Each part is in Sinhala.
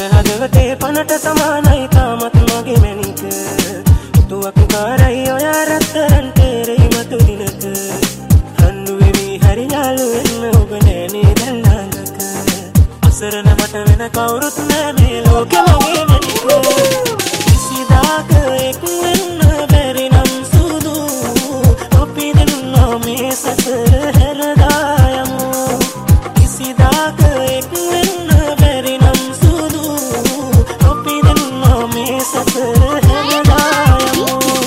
හදවතේ පනට සමානයි තාමත් මගේ මැනික තුවක් කාරයි ඔය රත්තරන් තේරෙයි මතු දිනක හන්නු වෙවි හරි යාළු වෙන්න ඔබ නෑනේ දැල්ලාලක අසරණ මට වෙන කවුරුත් නෑ මේ ලෝකෙ මගේ මැනික කිසිදාක එක් වෙන්න බැරි නම් සුදු අපි දෙන්නෝ මේ සසර හැරදා යමු කිසිදාක එක් වෙන්න බැරි නම් සුදු අපි දෙන්නෝ මේ සසර හැරදා යමු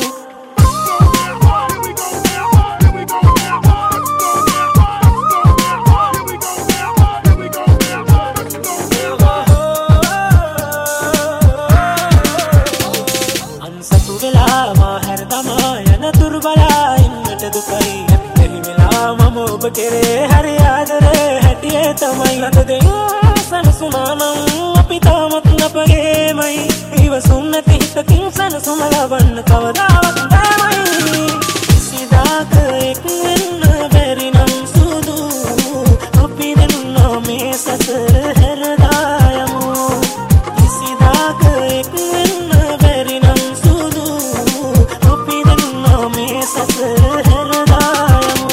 අන්සතු වෙලා මා හැරදමා යන තුරු බලා ඉන්නට දුකයි එහි වෙලා මම ඔබ කෙරේ හරි ආදරේ හැටියේ තමයි අද දෙන්න සනසුනානම් අපි තාමත් අපගේමයි ඉවසුම් නැති හිතකින් සනසුම ලබන්න කවදාවත් බෑමයි කිසිදාක එක් වෙන්න බැරි නම් සුදු අපි දෙන්නෝ මේ සසර හැරදා යමු කිසිදාක එක් වෙන්න බැරි නම් සුදු අපි දෙන්නෝ මේ සසර හැරදා යමු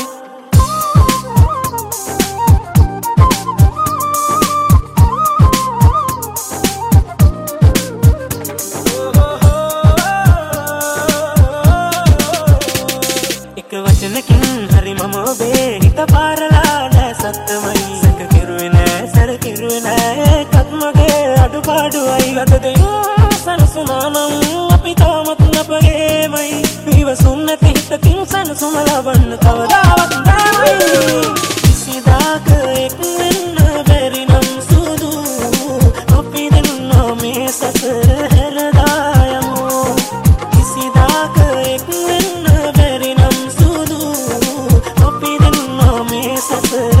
එක වචනකින් හරි මම ඔබේ හිත පාරලා නෑ සත්තමයි සැක කෙරුවේ නෑ සැර කෙරුවේ නෑ ඒකත් මගේ අඩුපාඩුවයි අද දෙන්න සනසුනානම් අපි තාමත් අපගේමයි ඉවසුම් නැති හිතකින් සනසුම ලබන්න කවදාවත් බෑමයි කිසිදාක එක් වෙන්න බැරි නම් සුදු අපි දෙන්නෝ මේ සසර හැරදා යමු කිසිදාක එක් වෙන්න බැරි නම් සුදු අපි දෙන්නෝ මේ සසර